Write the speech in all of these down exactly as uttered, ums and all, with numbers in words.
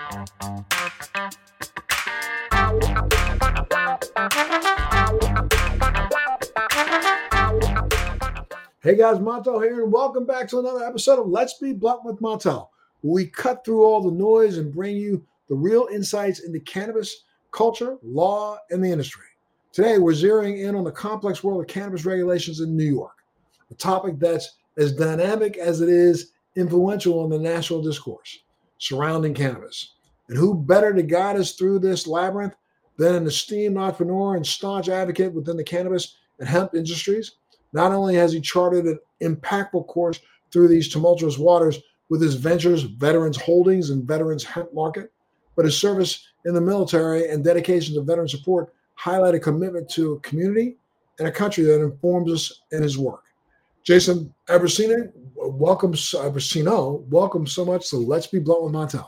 Hey guys, Montel here, and welcome back to another episode of Let's Be Blunt with Montel, where we cut through all the noise and bring you the real insights into cannabis culture, law, and the industry. Today, we're zeroing in on the complex world of cannabis regulations in New York, a topic that's as dynamic as it is influential in the national discourse surrounding cannabis. And who better to guide us through this labyrinth than an esteemed entrepreneur and staunch advocate within the cannabis and hemp industries? Not only has he charted an impactful course through these tumultuous waters with his ventures, Veterans Holdings, and Veterans Hemp Market, but his service in the military and dedication to veteran support highlight a commitment to a community and a country that informs us in his work. Jason Abrasino, welcome, Abrasino, welcome so much to Let's Be Blunt with Montel.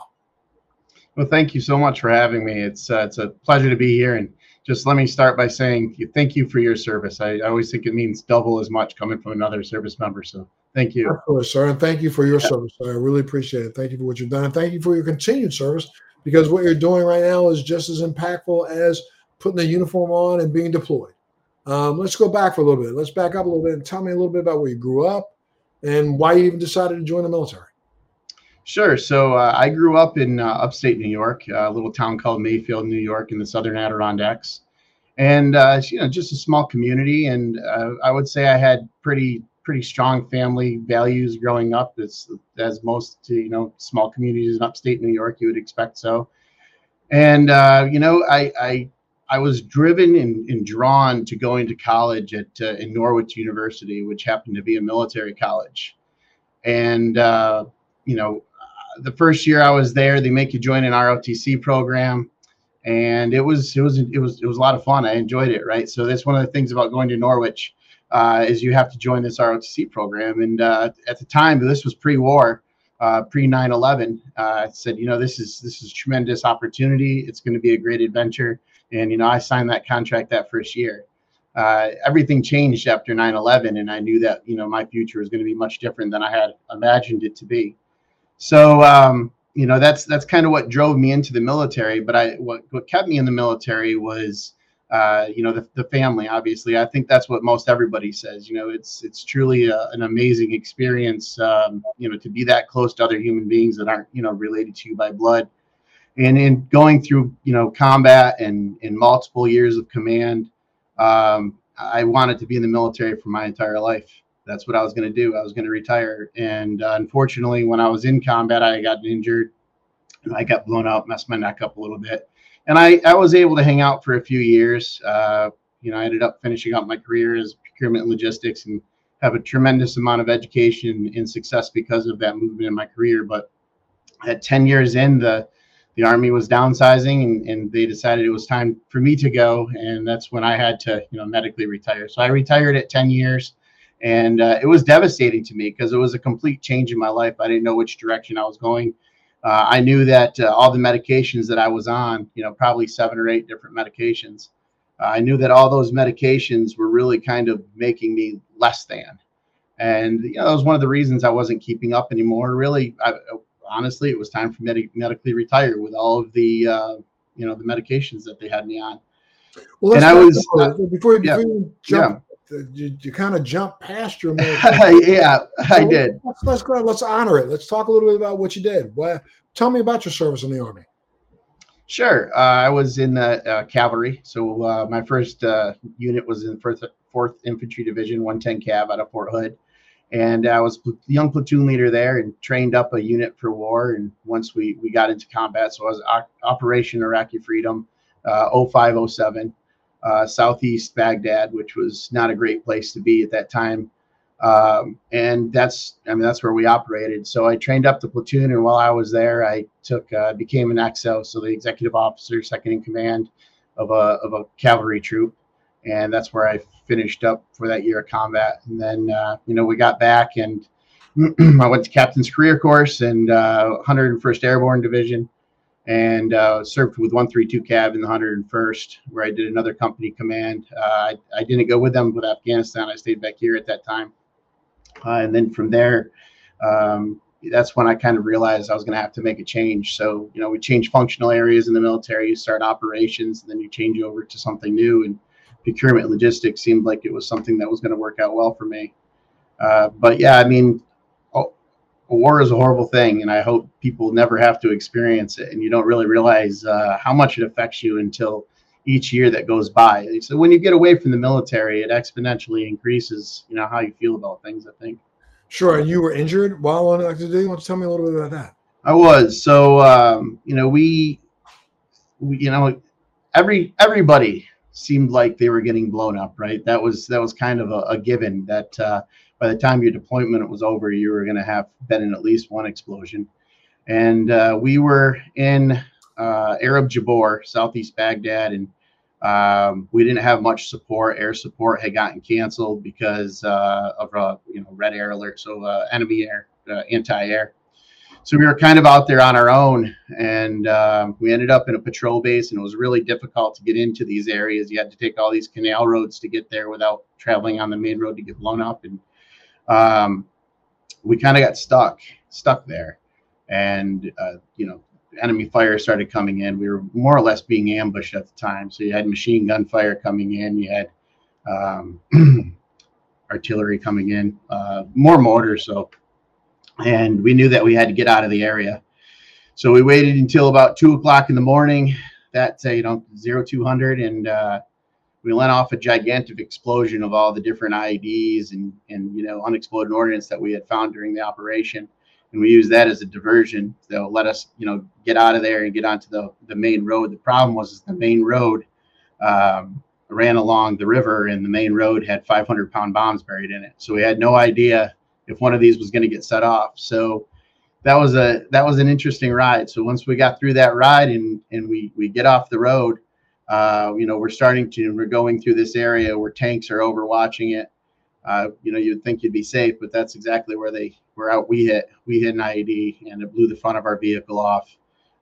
Well, thank you so much for having me. It's uh, it's a pleasure to be here. And just let me start by saying thank you for your service. I, I always think it means double as much coming from another service member. So thank you. Of course, sir. And thank you for your yeah. service. I really appreciate it. Thank you for what you've done. And thank you for your continued service, because what you're doing right now is just as impactful as putting the uniform on and being deployed. Um, let's go back for a little bit. Let's back up a little bit and tell me a little bit about where you grew up and why you even decided to join the military. Sure. So uh, I grew up in uh, upstate New York, a little town called Mayfield, New York, in the southern Adirondacks. And, uh, you know, just a small community. And uh, I would say I had pretty, pretty strong family values growing up, as, as most, you know, small communities in upstate New York, you would expect so. And, uh, you know, I, I, I was driven and, and drawn to going to college at uh, in Norwich University, which happened to be a military college. And, uh, you know, the first year I was there, they make you join an R O T C program. And it was, it was, it was, it was a lot of fun. I enjoyed it. Right. So that's one of the things about going to Norwich uh, is you have to join this R O T C program. And uh, at the time, this was pre-war, uh, pre nine eleven. Uh, I said, you know, this is, this is a tremendous opportunity. It's going to be a great adventure. And, you know, I signed that contract that first year. Uh, everything changed after nine eleven. And I knew that, you know, my future was going to be much different than I had imagined it to be. So, um, you know, that's that's kind of what drove me into the military. But I what, what kept me in the military was, uh, you know, the, the family, obviously. I think that's what most everybody says. You know, it's it's truly a, an amazing experience, um, you know, to be that close to other human beings that aren't, you know, related to you by blood. And in going through, you know, combat and in multiple years of command, um, I wanted to be in the military for my entire life. That's what I was going to do. I was going to retire. And uh, unfortunately, when I was in combat, I got injured and I got blown out, messed my neck up a little bit. And I, I was able to hang out for a few years. Uh, you know, I ended up finishing up my career as procurement and logistics and have a tremendous amount of education and success because of that movement in my career. But at ten years in, the the Army was downsizing and, and they decided it was time for me to go. And that's when I had to, you know, medically retire. So I retired at ten years. And uh, it was devastating to me because it was a complete change in my life. I didn't know which direction I was going. Uh, I knew that uh, all the medications that I was on, you know, probably seven or eight different medications. Uh, I knew that all those medications were really kind of making me less than. And, you know, that was one of the reasons I wasn't keeping up anymore. Really, I, honestly, it was time for me to medically retire with all of the, uh, you know, the medications that they had me on. Well, and I was uh, before, before yeah, you jump. Yeah. You, you kind of jumped past your yeah, I so did. Let's, let's go. Let's honor it. Let's talk a little bit about what you did. Well, tell me about your service in the Army. Sure. Uh, I was in the uh, cavalry. So uh, my first uh, unit was in fourth, fourth Infantry Division, one ten Cav out of Fort Hood. And I was the young platoon leader there and trained up a unit for war. And once we, we got into combat, so I was o- Operation Iraqi Freedom, uh, oh five oh seven. Uh, Southeast Baghdad, which was not a great place to be at that time. Um, and that's, I mean, that's where we operated. So I trained up the platoon. And while I was there, I took, uh, became an X O. So the executive officer, second in command of a, of a cavalry troop. And that's where I finished up for that year of combat. And then, uh, you know, we got back and I went to captain's career course and uh, one hundred first Airborne Division. And uh, served with one thirty-two Cav in the one hundred first, where I did another company command. Uh, I, I didn't go with them with Afghanistan. I stayed back here at that time. Uh, and then from there, um, that's when I kind of realized I was going to have to make a change. So, you know, we change functional areas in the military, you start operations, and then you change over to something new. And procurement and logistics seemed like it was something that was going to work out well for me. Uh, but yeah, I mean, oh, war is a horrible thing, and I hope people never have to experience it. And you don't really realize uh, how much it affects you until each year that goes by. So when you get away from the military, it exponentially increases, you know, how you feel about things, I think. Sure. And you were injured while on active duty. Why don't you tell me a little bit about that? I was. So, um, you know, we, we, you know, every, everybody seemed like they were getting blown up, right? That was, that was kind of a, a given that uh, by the time your deployment was over, you were going to have been in at least one explosion. And uh, we were in uh, Arab Jabor, Southeast Baghdad, and um, we didn't have much support. Air support had gotten canceled because uh, of a you know red air alert, so uh, enemy air, uh, anti-air. So we were kind of out there on our own, and um, we ended up in a patrol base, and it was really difficult to get into these areas. You had to take all these canal roads to get there without traveling on the main road to get blown up, and um, we kind of got stuck, stuck there, and uh, you know. enemy fire started coming in. We were more or less being ambushed at the time. So you had machine gun fire coming in. You had um, artillery coming in, uh, more mortars. So, and we knew that we had to get out of the area. So we waited until about two o'clock in the morning. That, uh, you know, zero two hundred, and uh, we let off a gigantic explosion of all the different I E Ds and and you know unexploded ordnance that we had found during the operation. And we use that as a diversion that will let us, you know, get out of there and get onto the, the main road. The problem was is the main road um, ran along the river, and the main road had five hundred pound bombs buried in it. So we had no idea if one of these was going to get set off. So that was a that was an interesting ride. So once we got through that ride and and we we get off the road, uh, you know, we're starting to we're going through this area where tanks are overwatching it. Uh, you know, you'd think you'd be safe, but that's exactly where they were out. We hit, we hit an I E D, and it blew the front of our vehicle off.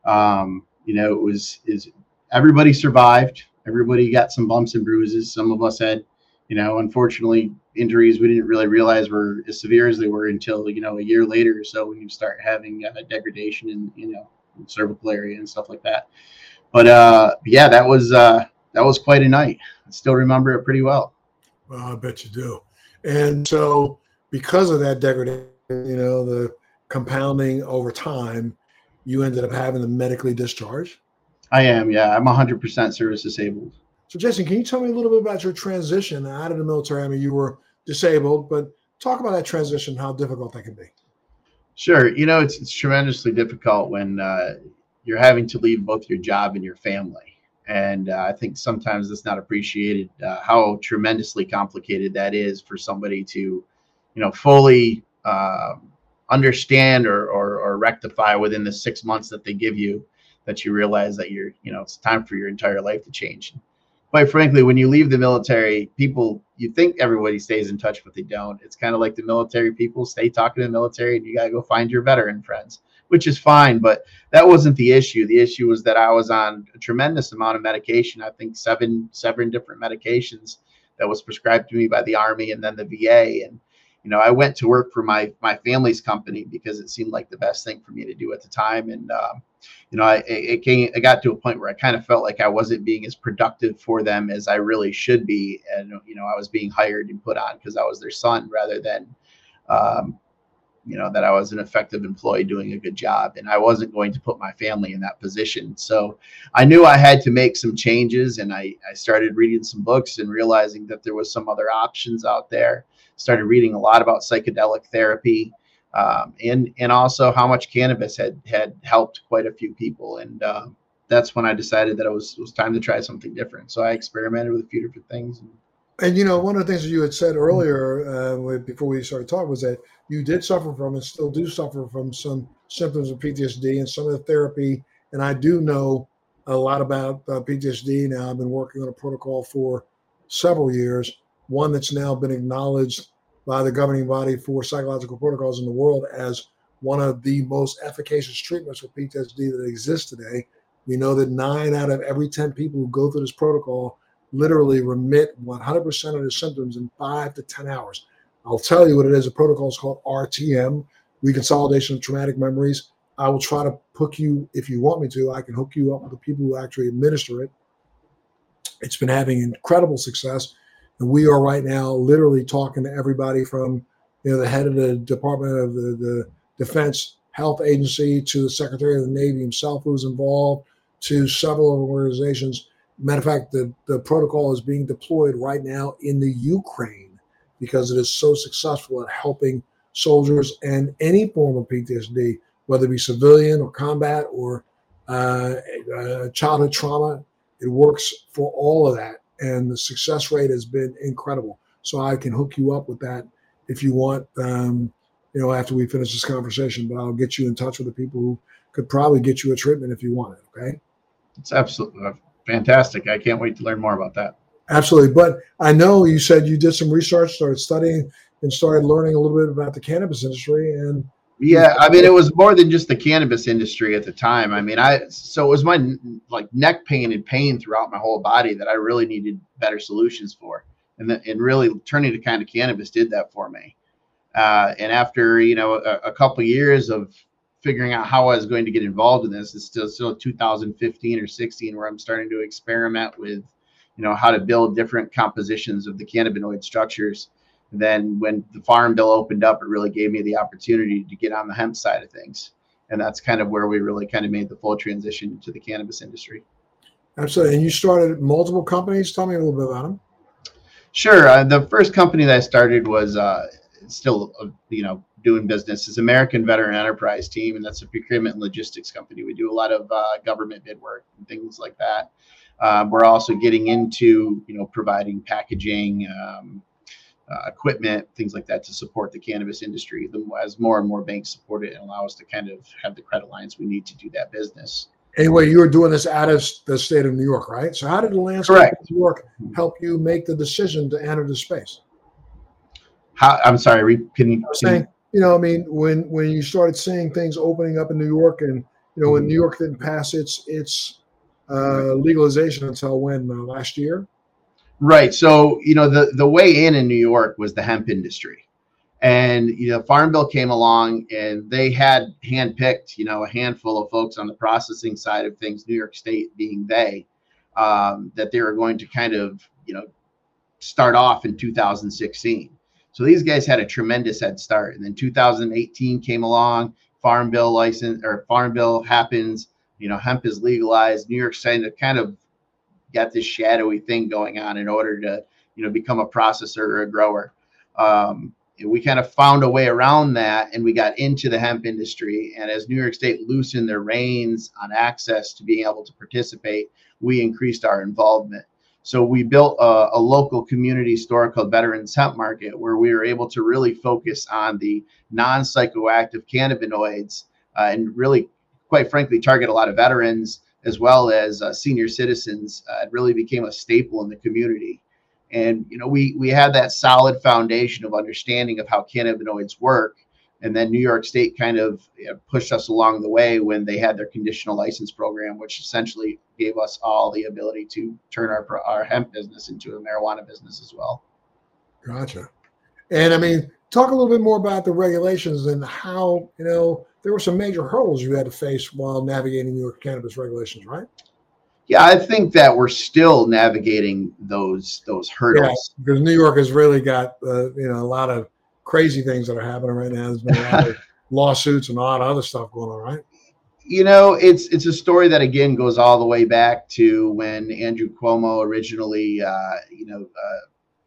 Um, you know, it was, is everybody survived. Everybody got some bumps and bruises. Some of us had, you know, unfortunately injuries we didn't really realize were as severe as they were until, you know, a year later or so when you start having uh, degradation in, you know, cervical area and stuff like that. But uh, yeah, that was, uh, that was quite a night. I still remember it pretty well. Well, I bet you do. And so because of that degradation, you know, the compounding over time, you ended up having to medically discharge? I am, yeah. I'm one hundred percent service disabled. So, Jason, can you tell me a little bit about your transition out of the military? I mean, you were disabled, but talk about that transition, how difficult that can be. Sure. You know, it's, it's tremendously difficult when uh, you're having to leave both your job and your family. And uh, I think sometimes it's not appreciated uh, how tremendously complicated that is for somebody to, you know, fully uh, understand or, or, or rectify within the six months that they give you, that you realize that you're, you know, it's time for your entire life to change. Quite frankly, when you leave the military, people, you think everybody stays in touch, but they don't. It's kind of like the military people stay talking to the military, and you got to go find your veteran friends, which is fine. But that wasn't the issue. The issue was that I was on a tremendous amount of medication. I think seven, seven different medications that was prescribed to me by the Army and then the V A. And, you know, I went to work for my, my family's company because it seemed like the best thing for me to do at the time. And, um, you know, I, it came, it got to a point where I kind of felt like I wasn't being as productive for them as I really should be. And, you know, I was being hired and put on because I was their son rather than, um, you know, that I was an effective employee doing a good job, and I wasn't going to put my family in that position. So I knew I had to make some changes, and I, I started reading some books and realizing that there was some other options out there. Started reading a lot about psychedelic therapy, um, and, and also how much cannabis had, had helped quite a few people. And uh, that's when I decided that it was, it was time to try something different. So I experimented with a few different things. And, And, you know, one of the things that you had said earlier uh, before we started talking was that you did suffer from and still do suffer from some symptoms of P T S D and some of the therapy. And I do know a lot about uh, P T S D now. I've been working on a protocol for several years, one that's now been acknowledged by the governing body for psychological protocols in the world as one of the most efficacious treatments for P T S D that exists today. We know that nine out of every ten people who go through this protocol literally remit one hundred percent of their symptoms in five to ten hours. I'll tell you what it is. The protocol is called R T M, reconsolidation of traumatic memories. I will try to hook you, if you want me to, I can hook you up with the people who actually administer it. It's been having incredible success. And we are right now literally talking to everybody from, you know, the head of the Department of the, the Defense Health Agency to the Secretary of the Navy himself, who's involved, to several organizations. Matter of fact, the, the protocol is being deployed right now in the Ukraine because it is so successful at helping soldiers and any form of P T S D, whether it be civilian or combat or uh, uh, childhood trauma. It works for all of that. And the success rate has been incredible. So I can hook you up with that if you want, um, you know, after we finish this conversation, but I'll get you in touch with the people who could probably get you a treatment if you want it. Okay. It's absolutely fantastic. I can't wait to learn more about that. Absolutely. But I know you said you did some research, started studying and started learning a little bit about the cannabis industry. And yeah, I mean, it was more than just the cannabis industry at the time. I mean, I, so it was my like neck pain and pain throughout my whole body that I really needed better solutions for. And then, and really turning to kind of cannabis did that for me. Uh, and after, you know, a, a couple of years of figuring out how I was going to get involved in this, it's still, still two thousand fifteen or sixteen where I'm starting to experiment with, you know, how to build different compositions of the cannabinoid structures. Then when the Farm Bill opened up, it really gave me the opportunity to get on the hemp side of things. And that's kind of where we really kind of made the full transition to the cannabis industry. Absolutely. And you started multiple companies. Tell me a little bit about them. Sure. Uh, the first company that I started was uh, still, uh, you know, doing business is American Veteran Enterprise Team. And that's a procurement and logistics company. We do a lot of uh, government bid work and things like that. Uh, we're also getting into, you know, providing packaging, um, Uh, equipment, things like that to support the cannabis industry. The, as more and more banks support it and allow us to kind of have the credit lines we need to do that business. Anyway, you were doing this out of the state of New York, right? So how did the landscape Correct. of New York help you make the decision to enter the space? How, I'm sorry, can you, I was saying, you know, I mean, when when you started seeing things opening up in New York, and you know, when New York didn't pass its its uh, legalization until when uh, last year. Right. So, you know, the, the way in in New York was the hemp industry. And, you know, Farm Bill came along and they had handpicked, you know, a handful of folks on the processing side of things, New York State being they, um, that they were going to kind of, you know, start off in two thousand sixteen. So these guys had a tremendous head start. And then two thousand eighteen came along, Farm Bill license or Farm Bill happens, you know, hemp is legalized. New York State kind of got this shadowy thing going on in order to, you know, become a processor or a grower. Um, we kind of found a way around that and we got into the hemp industry. And as New York State loosened their reins on access to being able to participate, we increased our involvement. So we built a, a local community store called Veterans Hemp Market, where we were able to really focus on the non-psychoactive cannabinoids uh, and really, quite frankly, target a lot of veterans as well as uh, senior citizens. Uh, it really became a staple in the community. And, you know, we, we had that solid foundation of understanding of how cannabinoids work. And then New York State kind of you know, pushed us along the way when they had their conditional license program, which essentially gave us all the ability to turn our, our hemp business into a marijuana business as well. Gotcha. And I mean, talk a little bit more about the regulations and how, you know, there were some major hurdles you had to face while navigating New York cannabis regulations, right? Yeah, I think that we're still navigating those those hurdles. Yeah, because New York has really got uh, you know a lot of crazy things that are happening right now. There's been a lot of lawsuits and a lot of other stuff going on, right? You know, it's it's a story that again goes all the way back to when Andrew Cuomo originally, uh, you know. Uh,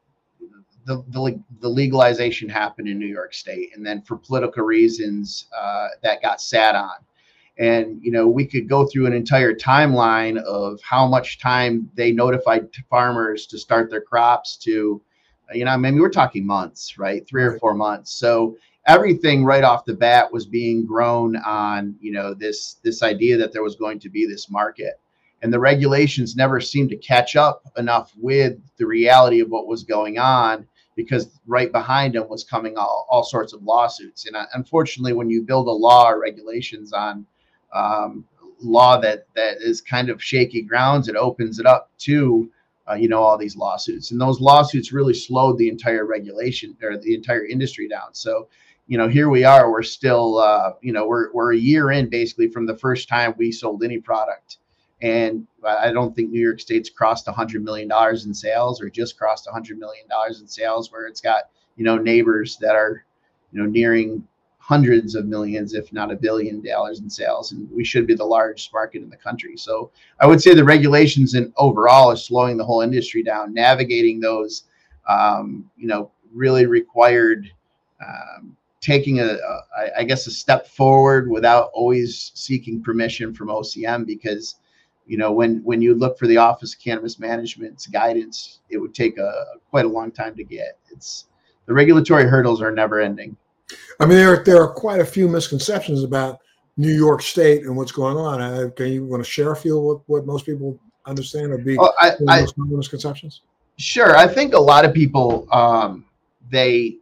The, the, the legalization happened in New York State, and then for political reasons uh, that got sat on. And, you know, we could go through an entire timeline of how much time they notified farmers to start their crops to, you know, I mean, we're talking months, right? Three or four months. So everything right off the bat was being grown on, you know, this, this idea that there was going to be this market. And the regulations never seemed to catch up enough with the reality of what was going on, because right behind them was coming all, all sorts of lawsuits. And uh, unfortunately, when you build a law or regulations on um, law that that is kind of shaky grounds, it opens it up to, uh, you know, all these lawsuits. And those lawsuits really slowed the entire regulation or the entire industry down. So, you know, here we are, we're still, uh, you know, we're, we're a year in basically from the first time we sold any product. And I don't think New York State's crossed one hundred million dollars in sales, or just crossed one hundred million dollars in sales, where it's got, you know, neighbors that are, you know, nearing hundreds of millions, if not a billion dollars in sales. And we should be the largest market in the country. So I would say the regulations and overall is slowing the whole industry down. Navigating those, um, you know, really required um, taking a, a, I guess, a step forward without always seeking permission from O C M, because, you know, when, when you look for the Office of Cannabis Management's guidance, it would take a quite a long time to get. It's the regulatory hurdles are never ending. I mean, there, there are quite a few misconceptions about New York State and what's going on. Uh, can you want to share a few what, what most people understand or be well, I, I, most misconceptions? Sure. I think a lot of people, um, they,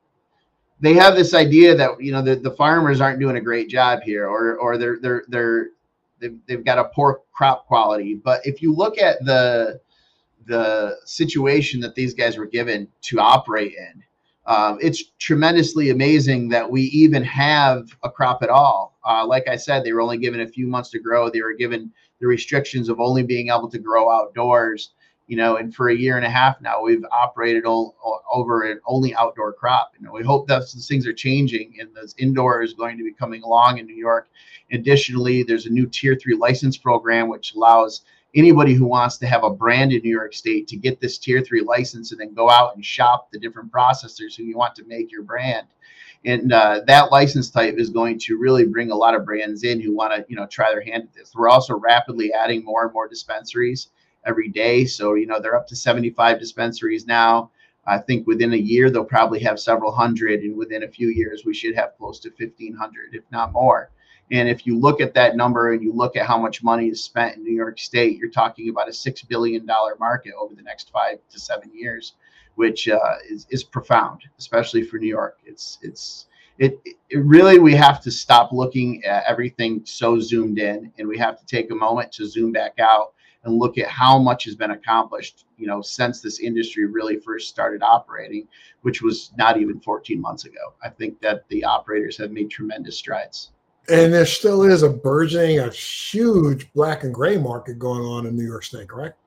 they have this idea that, you know, the, the farmers aren't doing a great job here, or, or they're, they're, they're, they've, they've got a poor crop quality. But if you look at the, the situation that these guys were given to operate in, Um, it's tremendously amazing that we even have a crop at all. Uh, like I said, they were only given a few months to grow. They were given the restrictions of only being able to grow outdoors, you know, and for a year and a half now, we've operated all, all over an only outdoor crop. You know, we hope that those things are changing, and those indoor is going to be coming along in New York. Additionally, there's a new tier three license program, which allows anybody who wants to have a brand in New York State to get this tier three license and then go out and shop the different processors who you want to make your brand. And uh, that license type is going to really bring a lot of brands in who want to, you know, try their hand at this. We're also rapidly adding more and more dispensaries every day. So, you know, they're up to seventy-five dispensaries now. I think within a year, they'll probably have several hundred. And within a few years, we should have close to fifteen hundred, if not more. And if you look at that number and you look at how much money is spent in New York State, you're talking about a six billion dollars market over the next five to seven years, which uh, is, is profound, especially for New York. It's, it's, it, it really, we have to stop looking at everything so zoomed in, and we have to take a moment to zoom back out and look at how much has been accomplished, you know, since this industry really first started operating, which was not even fourteen months ago. I think that the operators have made tremendous strides. And there still is a burgeoning, a huge black and gray market going on in New York State, correct?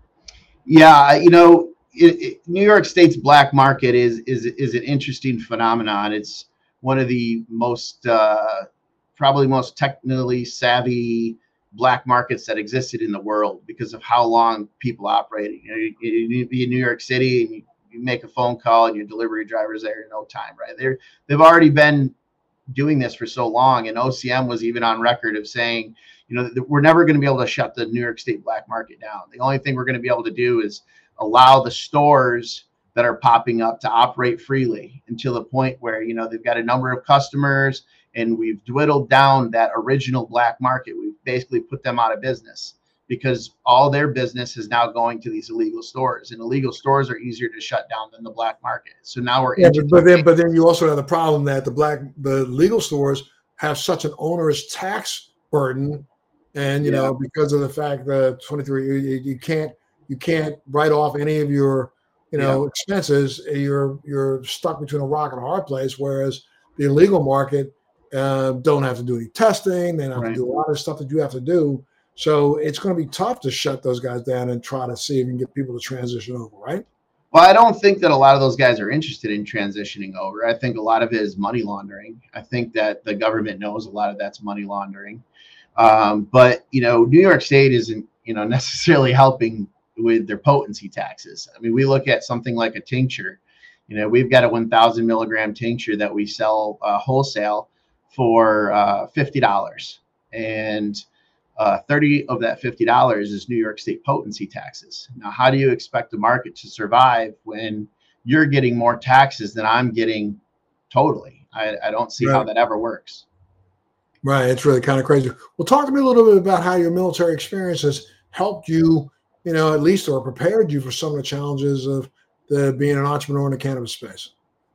Yeah, you know, it, it, New York State's black market is is is an interesting phenomenon. It's one of the most, uh, probably most technically savvy black markets that existed in the world because of how long people operate. You know, you, you be in New York City and you, you make a phone call and your delivery driver's there in no time, right? They're they've already been doing this for so long, and O C M was even on record of saying, you know, that we're never going to be able to shut the New York State black market down. The only thing we're going to be able to do is allow the stores that are popping up to operate freely until the point where, you know, they've got a number of customers and we've dwindled down that original black market. We've basically put them out of business because all their business is now going to these illegal stores, and illegal stores are easier to shut down than the black market. So now we're yeah, but, but then but then you also have the problem that the black the legal stores have such an onerous tax burden, and you yeah. know, because of the fact that twenty-three you, you can't you can't write off any of your you know yeah. expenses. You're you're stuck between a rock and a hard place. Whereas the illegal market uh, don't have to do any testing. They don't have right. to do a lot of stuff that you have to do. So it's going to be tough to shut those guys down and try to see if you can get people to transition over, right? Well, I don't think that a lot of those guys are interested in transitioning over. I think a lot of it is money laundering. I think that the government knows a lot of that's money laundering. Um, but, you know, New York State isn't, you know, necessarily helping with their potency taxes. I mean, we look at something like a tincture. You know, we've got a one thousand milligram tincture that we sell uh, wholesale for uh, fifty dollars. And Uh, thirty of that fifty dollars is New York State potency taxes. Now, how do you expect the market to survive when you're getting more taxes than I'm getting totally? I, I don't see right. how that ever works. Right. It's really kind of crazy. Well, talk to me a little bit about how your military experience has helped you, you know, at least, or prepared you for some of the challenges of the being an entrepreneur in the cannabis space.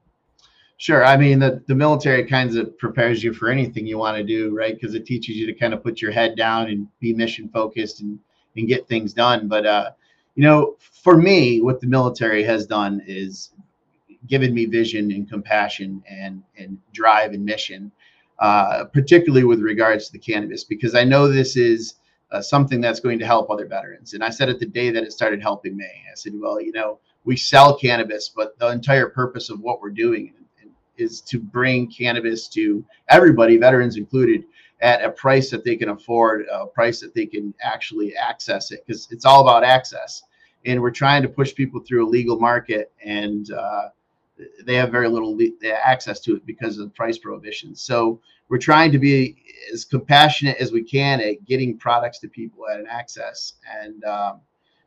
Sure. I mean, the, the military kinds of prepares you for anything you want to do, right? Because it teaches you to kind of put your head down and be mission focused and, and get things done. But, uh, you know, for me, what the military has done is given me vision and compassion and, and drive and mission, uh, particularly with regards to the cannabis, because I know this is uh, something that's going to help other veterans. And I said it the day that it started helping me. I said, well, you know, we sell cannabis, but the entire purpose of what we're doing is to bring cannabis to everybody, veterans included, at a price that they can afford, a price that they can actually access it, because it's all about access. And we're trying to push people through a legal market, and uh, they have very little le- access to it because of price prohibitions. So we're trying to be as compassionate as we can at getting products to people at an access. And um,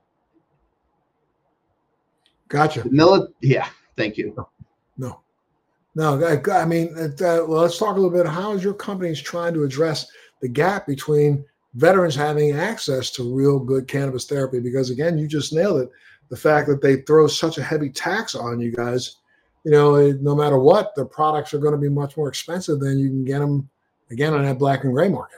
gotcha. Mili- yeah, thank you. No. No, I, I mean, uh, well, let's talk a little bit. How is your company trying to address the gap between veterans having access to real good cannabis therapy? Because again, you just nailed it. The fact that they throw such a heavy tax on you guys, you know, no matter what, the products are going to be much more expensive than you can get them, again, on that black and gray market.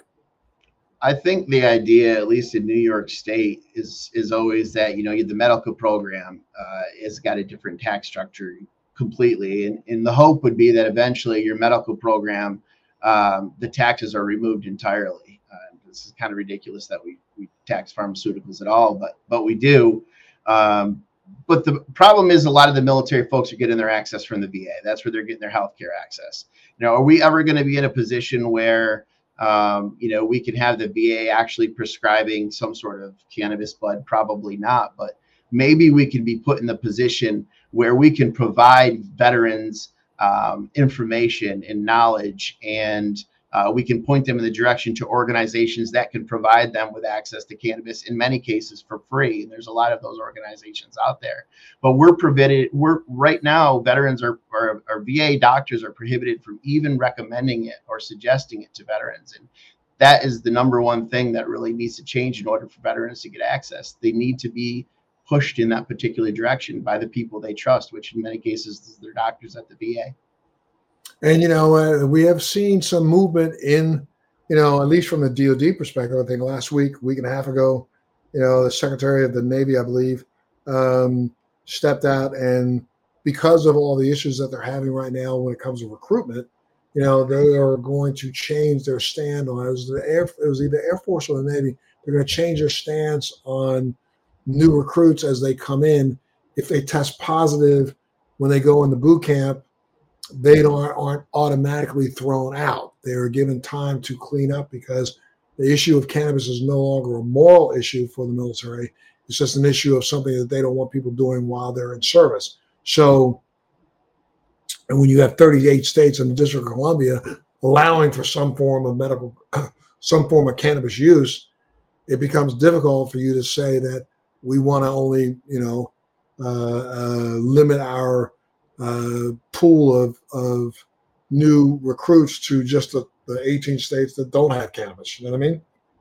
I think the idea, at least in New York State, is is always that, you know, the medical program uh, has got a different tax structure completely. And, and the hope would be that eventually your medical program, um, the taxes are removed entirely. Uh, this is kind of ridiculous that we, we tax pharmaceuticals at all, but but we do. Um, but the problem is a lot of the military folks are getting their access from the V A. That's where they're getting their healthcare access. You know, are we ever going to be in a position where, um, you know, we can have the V A actually prescribing some sort of cannabis bud? Probably not, but maybe we can be put in the position where we can provide veterans um, information and knowledge, and uh, we can point them in the direction to organizations that can provide them with access to cannabis, in many cases for free. And there's a lot of those organizations out there. But we're prohibited. We're right now, veterans are, or, or V A doctors are prohibited from even recommending it or suggesting it to veterans. And that is the number one thing that really needs to change in order for veterans to get access. They need to be pushed in that particular direction by the people they trust, which in many cases is their doctors at the V A. And, you know, uh, we have seen some movement in, you know, at least from the D O D perspective. I think last week, week and a half ago, you know, the Secretary of the Navy, I believe, um, stepped out, and because of all the issues that they're having right now when it comes to recruitment, you know, they are going to change their stand on it. Was the Air, it was either Air Force or the Navy. They're going to change their stance on new recruits as they come in. If they test positive when they go into boot camp, they don't aren't automatically thrown out. They are given time to clean up, because the issue of cannabis is no longer a moral issue for the military. It's just an issue of something that they don't want people doing while they're in service. So, and when you have thirty-eight states and the District of Columbia allowing for some form of medical, some form of cannabis use, it becomes difficult for you to say that we want to only, you know, uh, uh, limit our uh, pool of, of new recruits to just the, the eighteen states that don't have cannabis. You know what I mean?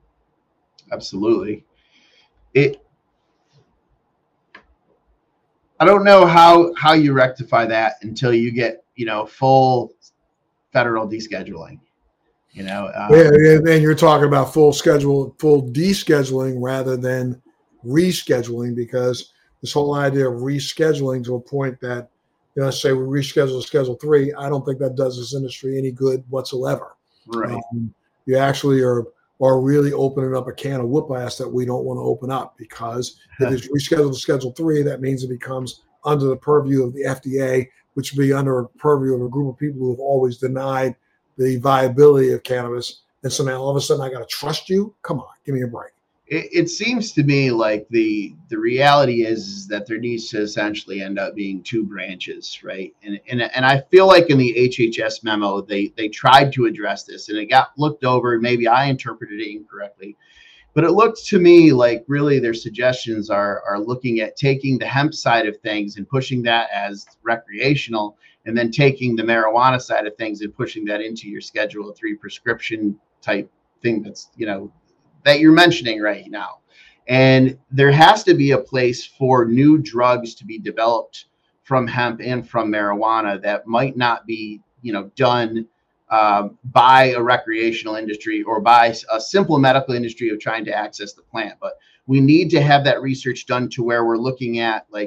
Absolutely. It. I don't know how how you rectify that until you get, you know, full federal descheduling. You know. Um, yeah, and you're talking about full schedule, full descheduling rather than rescheduling, because this whole idea of rescheduling to a point that, you know, say we reschedule to Schedule Three, I don't think that does this industry any good whatsoever. Right. Um, you actually are are really opening up a can of whoop ass that we don't want to open up, because if it's rescheduled to Schedule Three, that means it becomes under the purview of the F D A, which would be under a purview of a group of people who have always denied the viability of cannabis. And so now all of a sudden I got to trust you? Come on, give me a break. It, it seems to me like the the reality is, is that there needs to essentially end up being two branches, right? And and and I feel like in the H H S memo, they they tried to address this, and it got looked over. Maybe I interpreted it incorrectly, but it looked to me like really their suggestions are are looking at taking the hemp side of things and pushing that as recreational, and then taking the marijuana side of things and pushing that into your Schedule Three prescription type thing. That's, you know, that you're mentioning right now. And there has to be a place for new drugs to be developed from hemp and from marijuana that might not be, you know, done um, by a recreational industry or by a simple medical industry of trying to access the plant. But we need to have that research done to where we're looking at like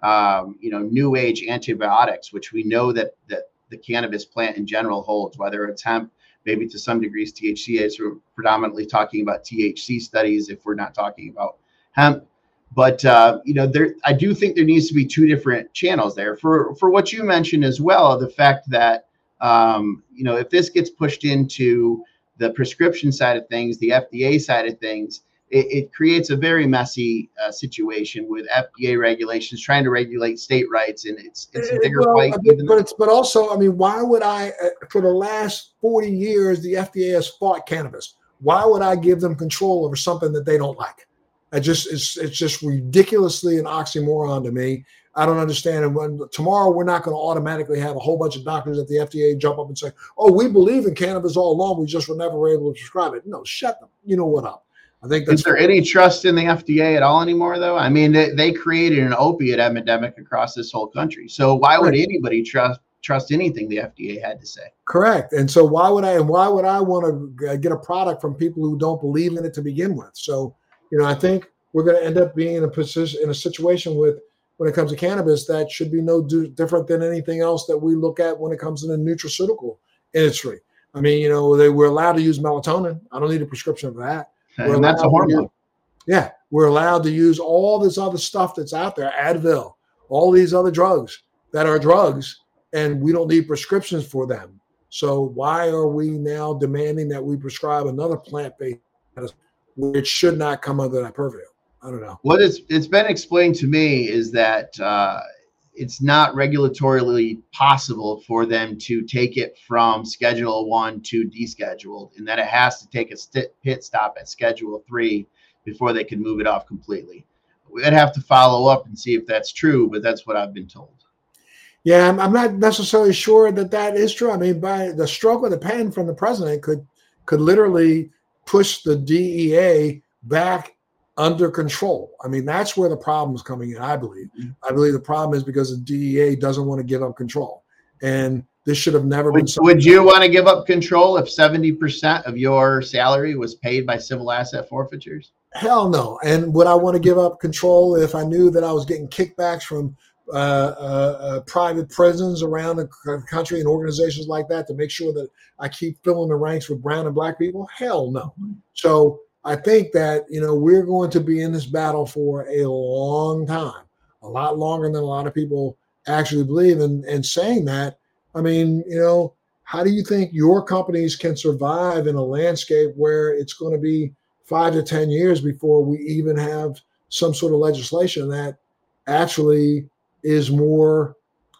um, you know, new age antibiotics, which we know that that the cannabis plant in general holds, whether it's hemp, maybe to some degrees T H C, as we're predominantly talking about T H C studies if we're not talking about hemp. But uh, you know, there, I do think there needs to be two different channels there for for what you mentioned as well. The fact that um, you know, if this gets pushed into the prescription side of things, the F D A side of things, it, it creates a very messy uh, situation with F D A regulations trying to regulate state rights, and it's it's a bigger well, fight. But, but it's but also, I mean, why would I? Uh, for the last forty years, the F D A has fought cannabis. Why would I give them control over something that they don't like? I just it's it's just ridiculously an oxymoron to me. I don't understand. And when tomorrow we're not going to automatically have a whole bunch of doctors at the F D A jump up and say, "Oh, we believe in cannabis all along. We just were never able to prescribe it." No, shut them. You know what up? I think that's. Is there any trust in the F D A at all anymore, though? I mean, they, they created an opiate epidemic across this whole country. So why would anybody trust trust anything the F D A had to say? Correct. And so why would I? And why would I want to get a product from people who don't believe in it to begin with? So. You know, I think we're going to end up being in a position, in a situation with, when it comes to cannabis, that should be no do, different than anything else that we look at when it comes to the nutraceutical industry. I mean, you know, they were allowed to use melatonin. I don't need a prescription for that. We're and that's a hormone. Use, yeah, we're allowed to use all this other stuff that's out there, Advil, all these other drugs that are drugs, and we don't need prescriptions for them. So why are we now demanding that we prescribe another plant-based medicine, which should not come under that purview? I don't know. What is, it's been explained to me is that uh, it's not regulatorily possible for them to take it from Schedule One to descheduled, and that it has to take a st- pit stop at Schedule Three before they can move it off completely. We'd have to follow up and see if that's true, but that's what I've been told. Yeah, I'm, I'm not necessarily sure that that is true. I mean, by the stroke of the pen from the president could could literally push the D E A back under control. I mean, that's where the problem is coming in, I believe. Mm-hmm. I believe the problem is because the D E A doesn't want to give up control. And this should have never would, been. Would you want to give up control if seventy percent of your salary was paid by civil asset forfeitures? Hell no. And would I want to give up control if I knew that I was getting kickbacks from uh, uh, uh, private prisons around the country and organizations like that to make sure that I keep filling the ranks with brown and black people? Hell no. So I think that, you know, we're going to be in this battle for a long time, a lot longer than a lot of people actually believe. And, and saying that, I mean, you know, how do you think your companies can survive in a landscape where it's going to be five to ten years before we even have some sort of legislation that actually is more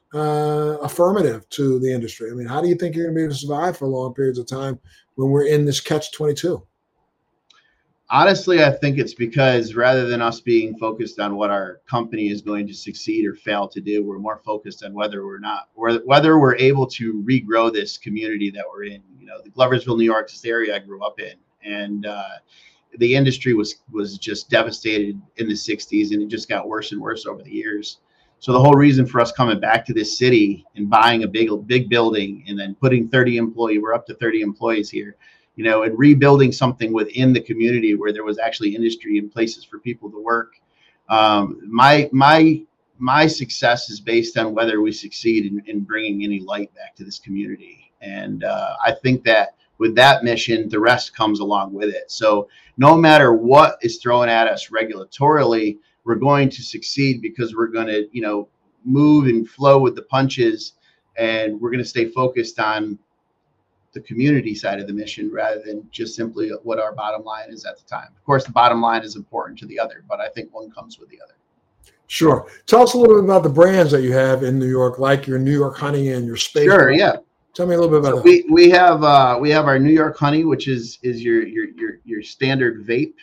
uh, affirmative to the industry? I mean, how do you think you're going to be able to survive for long periods of time when we're in this catch twenty-two? Honestly, I think it's because rather than us being focused on what our company is going to succeed or fail to do, we're more focused on whether we're not, whether we're able to regrow this community that we're in. You know, the Gloversville, New York, is the area I grew up in, and uh, the industry was was just devastated in the sixties, and it just got worse and worse over the years. So the whole reason for us coming back to this city and buying a big big building and then putting thirty employees, we're up to thirty employees here, you know, and rebuilding something within the community where there was actually industry and places for people to work. Um, my my my success is based on whether we succeed in, in bringing any light back to this community. And uh, I think that with that mission, the rest comes along with it. So no matter what is thrown at us regulatorily, we're going to succeed because we're going to, you know, move and flow with the punches, and we're going to stay focused on the community side of the mission rather than just simply what our bottom line is at the time. Of course, the bottom line is important to the other, but I think one comes with the other. Sure. Tell us a little bit about the brands that you have in New York, like your New York Honey and your Space. Sure, yeah. Tell me a little bit about so that. We we have uh, we have our New York Honey, which is is your your your your standard vape.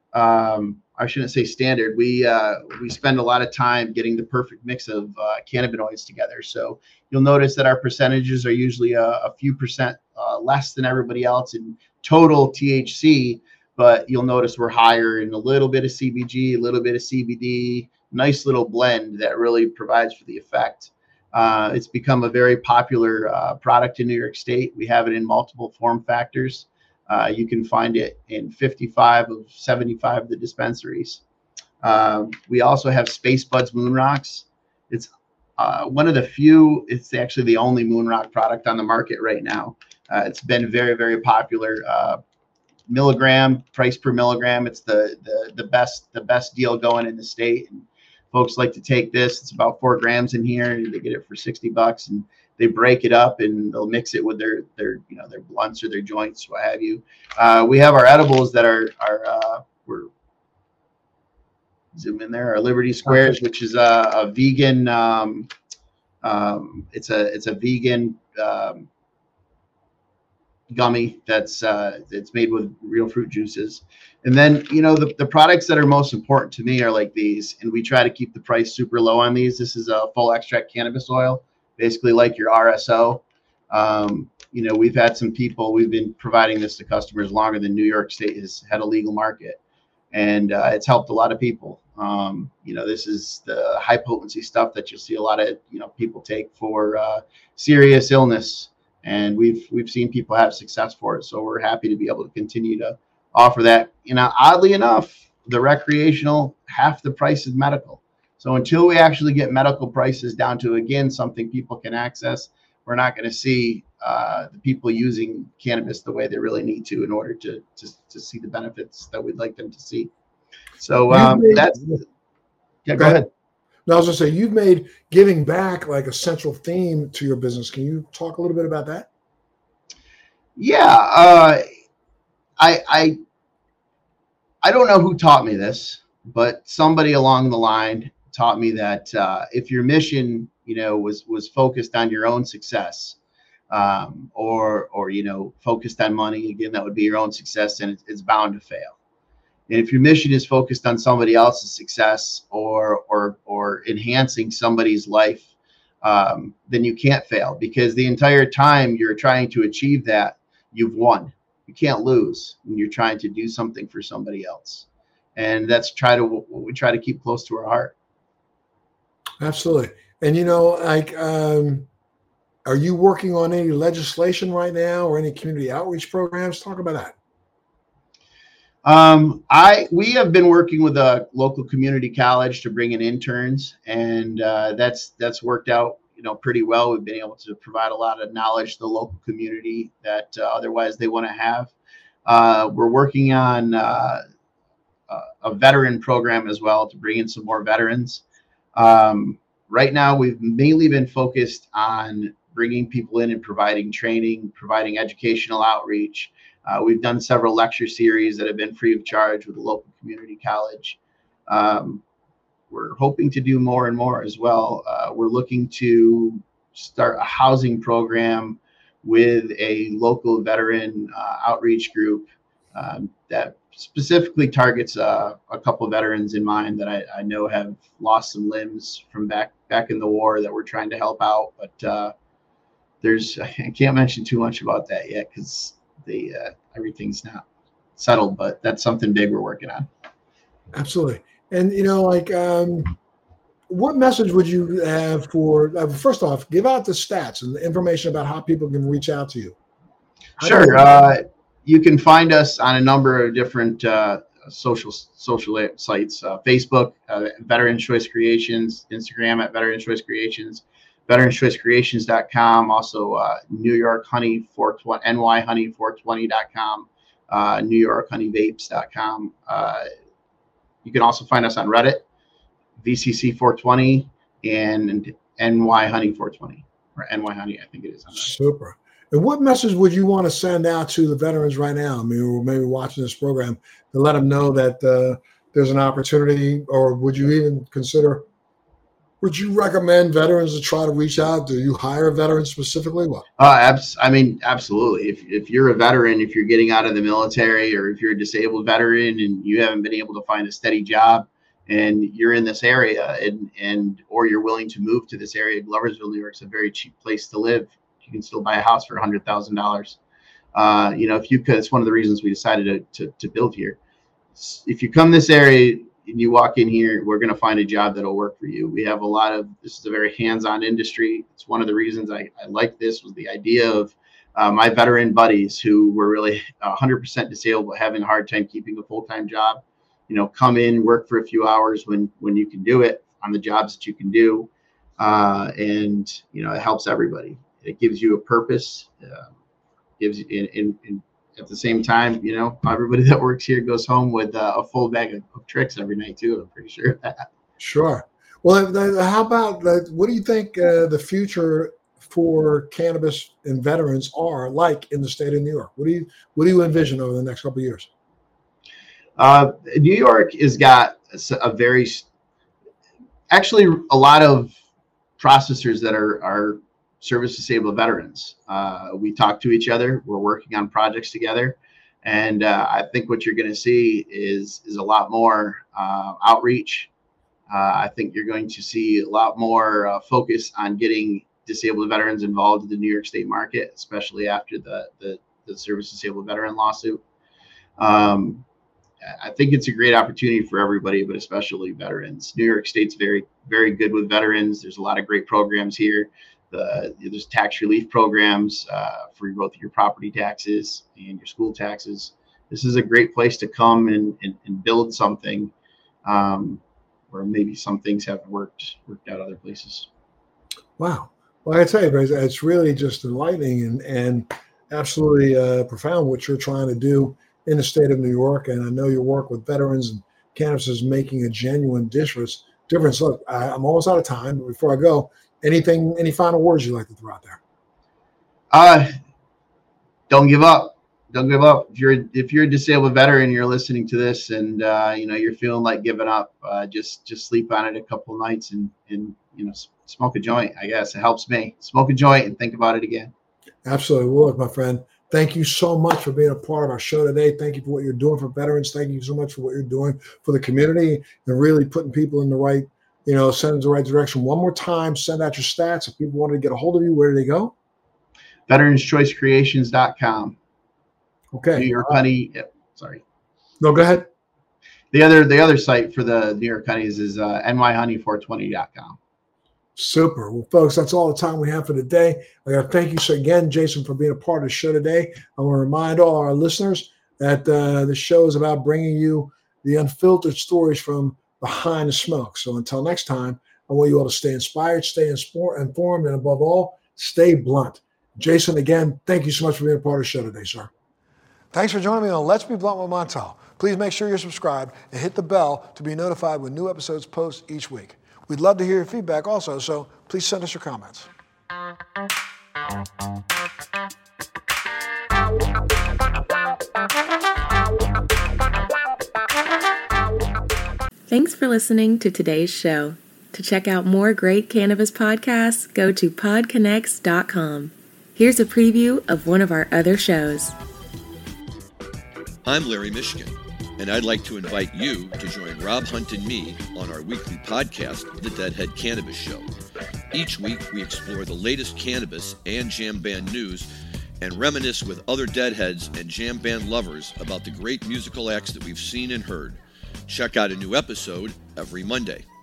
Um, I shouldn't say standard. We uh, we spend a lot of time getting the perfect mix of uh, cannabinoids together. So you'll notice that our percentages are usually a, a few percent uh, less than everybody else in total T H C, but you'll notice we're higher in a little bit of C B G, a little bit of C B D. Nice little blend that really provides for the effect. Uh, it's become a very popular uh, product in New York State. We have it in multiple form factors. Uh, you can find it in fifty-five of seventy-five of the dispensaries. Um, we also have Space Buds Moon Rocks. It's uh, one of the few, it's actually the only moon rock product on the market right now. Uh, it's been very, very popular. Uh, milligram price per milligram. It's the, the, the best, the best deal going in the state. And folks like to take this. It's about four grams in here. They get it for sixty bucks, and they break it up and they'll mix it with their, their, you know, their blunts or their joints, what have you. Uh, we have our edibles that are, are, uh, we're zoom in there, our Liberty Squares, which is a, a vegan, um, um, it's a, it's a vegan, um, gummy that's, uh, it's made with real fruit juices. And then, you know, the, the products that are most important to me are like these, and we try to keep the price super low on these. This is a full extract cannabis oil, basically like your R S O. Um, you know, we've had some people, we've been providing this to customers longer than New York State has had a legal market. And uh, it's helped a lot of people. Um, you know, this is the high potency stuff that you'll see a lot of, you know, people take for uh, serious illness. And we've, we've seen people have success for it. So we're happy to be able to continue to offer that. You know, oddly enough, the recreational, half the price is medical. So until we actually get medical prices down to, again, something people can access, we're not going to see uh, the people using cannabis the way they really need to in order to, to, to see the benefits that we'd like them to see. So um, made, that's, yeah, go ahead. No, I was going to say, you've made giving back like a central theme to your business. Can you talk a little bit about that? Yeah. Uh, I, I, I don't know who taught me this, but somebody along the line taught me that uh, if your mission, you know, was was focused on your own success, um, or or you know, focused on money, again, that would be your own success, and it, it's bound to fail. And if your mission is focused on somebody else's success or or or enhancing somebody's life, um, then you can't fail, because the entire time you're trying to achieve that, you've won. You can't lose when you're trying to do something for somebody else. And that's try to what we try to keep close to our heart. Absolutely. And, you know, like, um, are you working on any legislation right now or any community outreach programs? Talk about that. Um, I, we have been working with a local community college to bring in interns, and uh, that's, that's worked out, you know, pretty well. We've been able to provide a lot of knowledge to the local community that uh, otherwise they want to have. Uh, we're working on uh, a veteran program as well to bring in some more veterans. Um, right now, we've mainly been focused on bringing people in and providing training, providing educational outreach. Uh, we've done several lecture series that have been free of charge with the local community college. Um, we're hoping to do more and more as well. Uh, we're looking to start a housing program with a local veteran uh, outreach group um, that specifically targets uh, a couple of veterans in mind that I, I know have lost some limbs from back back in the war that we're trying to help out. But uh, there's, I can't mention too much about that yet because the uh, everything's not settled, but that's something big we're working on. Absolutely. And, you know, like, um, what message would you have for, uh, first off, give out the stats and the information about how people can reach out to you? How sure. Uh, you can find us on a number of different uh, social social sites, uh, Facebook, uh, Veterans Choice Creations, Instagram at Veterans Choice Creations, veterans choice creations dot com, also uh, New York Honey four twenty, N Y Honey four twenty dot com, uh, New York Honey Vapes dot com. Uh, you can also find us on Reddit, V C C four twenty, and N Y Honey four twenty, or N Y Honey, I think it is. On Super. And what message would you want to send out to the veterans right now? I mean, who maybe watching this program, to let them know that uh, there's an opportunity, or would you even consider, would you recommend veterans to try to reach out? Do you hire veterans specifically? What? Uh, abs- I mean, absolutely. If, if you're a veteran, if you're getting out of the military, or if you're a disabled veteran and you haven't been able to find a steady job and you're in this area and, and or you're willing to move to this area, Gloversville, New York is a very cheap place to live. You can still buy a house for one hundred thousand dollars. Uh, you know, if you could, it's one of the reasons we decided to, to, to build here. If you come this area and you walk in here, we're going to find a job that'll work for you. We have a lot of, this is a very hands-on industry. It's one of the reasons I, I like this was the idea of uh, my veteran buddies who were really one hundred percent disabled, having a hard time keeping a full-time job. You know, come in, work for a few hours when, when you can do it on the jobs that you can do. uh, and you know it helps everybody. It gives you a purpose. Uh, gives you in, in, in at the same time, you know, everybody that works here goes home with uh, a full bag of, of tricks every night too. I'm pretty sure of that. Sure. Well, how about what do you think uh, the future for cannabis and veterans are like in the state of New York? What do you what do you envision over the next couple of years? Uh, New York has got a very, actually, a lot of processors that are are service disabled veterans. Uh, we talk to each other. We're working on projects together, and uh, I think what you're going to see is is a lot more uh, outreach. Uh, I think you're going to see a lot more uh, focus on getting disabled veterans involved in the New York State market, especially after the the, the service disabled veteran lawsuit. Um, I think it's a great opportunity for everybody, but especially veterans. New York State's very, very good with veterans. There's a lot of great programs here. The, there's tax relief programs uh, for both your property taxes and your school taxes. This is a great place to come and, and, and build something um, where maybe some things have worked worked out other places. Wow. Well, I tell you, guys, it's really just enlightening and, and absolutely uh, profound what you're trying to do in the state of New York. And I know your work with veterans and cannabis is making a genuine difference. Difference. Look, I, I'm almost out of time. But before I go, anything, any final words you'd like to throw out there? Uh, don't give up. Don't give up. If you're if you're a disabled veteran, you're listening to this, and uh, you know you're feeling like giving up. Uh, just just sleep on it a couple of nights, and and you know smoke a joint. I guess it helps me. Smoke a joint and think about it again. Absolutely. Well, look, my friend, thank you so much for being a part of our show today. Thank you for what you're doing for veterans. Thank you so much for what you're doing for the community and really putting people in the right, you know, send in the right direction. One more time, send out your stats. If people wanted to get a hold of you, where do they go? veterans choice creations dot com. Okay. New York uh, Honey. Yep, sorry. No, go ahead. The other the other site for the New York Honeys is uh, N Y honey four twenty dot com. Super. Well, folks, that's all the time we have for today. I got to thank you so again, Jason, for being a part of the show today. I want to remind all our listeners that uh, the show is about bringing you the unfiltered stories from behind the smoke. So until next time, I want you all to stay inspired, stay informed, and above all, stay blunt. Jason, again, thank you so much for being a part of the show today, sir. Thanks for joining me on Let's Be Blunt with Montel. Please make sure you're subscribed and hit the bell to be notified when new episodes post each week. We'd love to hear your feedback also, so please send us your comments. Thanks for listening to today's show. To check out more great cannabis podcasts, go to pod connects dot com. Here's a preview of one of our other shows. I'm Larry Michigan, and I'd like to invite you to join Rob Hunt and me on our weekly podcast, The Deadhead Cannabis Show. Each week, we explore the latest cannabis and jam band news and reminisce with other Deadheads and jam band lovers about the great musical acts that we've seen and heard. Check out a new episode every Monday.